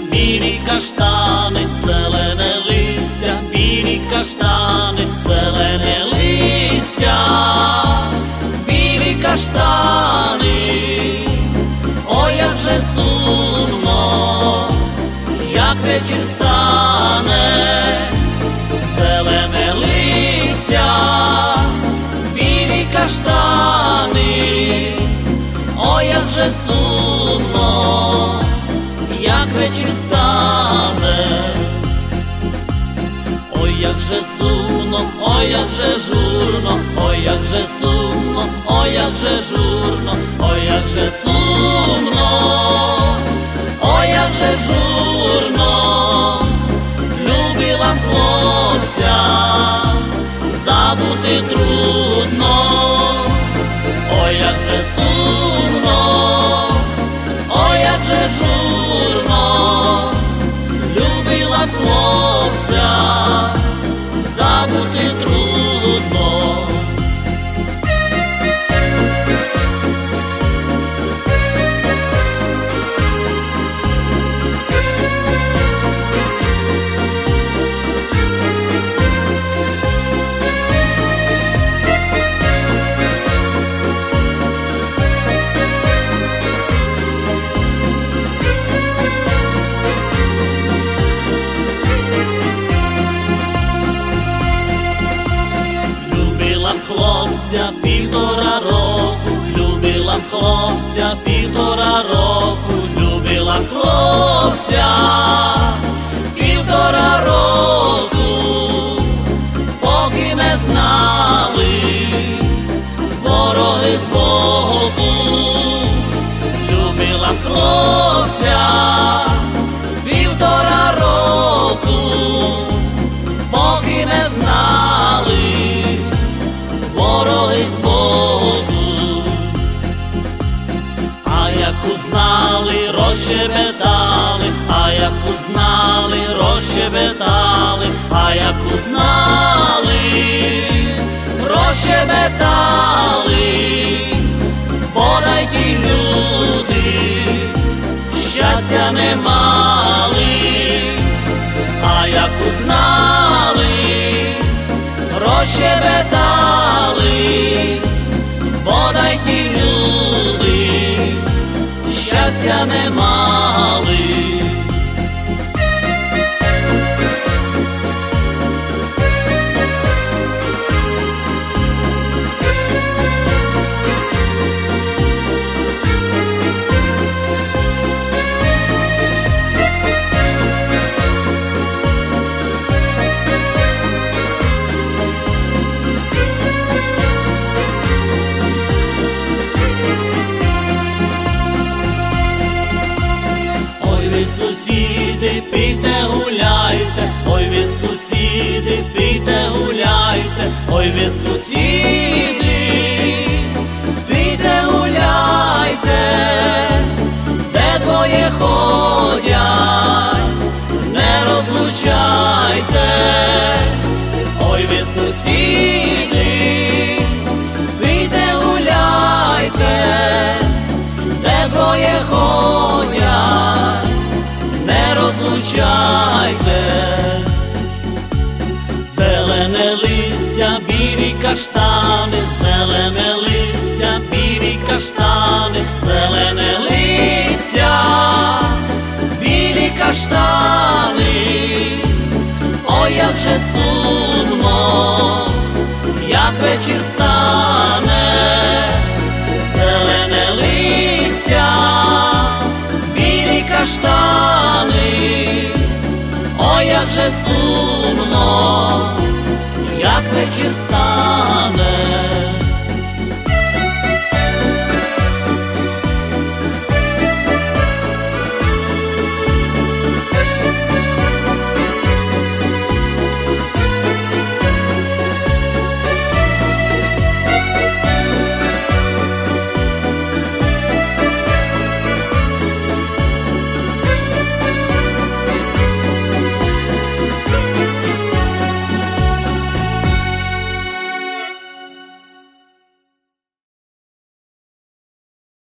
білі каштани, зелене листя, білі каштани, зелене листя, білі каштани. Ой, як же сумно, як вечір стане, зелене листя, білі каштани. Ой, як же сумно, як вечір стане. Ой, як же сумно, ой, як же журно, ой, як же сумно, ой, як же журно, ой, як же сумно, ой, як же журно. Любила хлопця, забути трудно. Ой, як же сумно, ой, як же журно. Любила хлопця, забути трудно. Хлопця півтора року, любила хлопця півтора року, любила хлопця півтора року, поки не знали вороги збоку. Любила хлопця півтора року, поки не знали вороги збоку. А як узнали, розщебетали, а як узнали, розщебетали, а як узнали, розщебетали. Бодай ті люди щастя не мали. А як узнали, розщебетали, бодай ті люди щастя не мали. Сусіди, пийте, гуляйте, ой ви сусіди, пийте, гуляйте, ой ви сусіди, пийте, гуляйте, де двоє ходять, не розлучайте. Ой ви сусіди, пийте, гуляйте, де двоє ходять, не розлучайте. Зелене листя, білі каштани, зелене листя, білі каштани, зелене листя, білі каштани. Ой, як же сумно, як вечір стане, зелене листя, білі каштани. Ой, як же сумно, як вечір стане.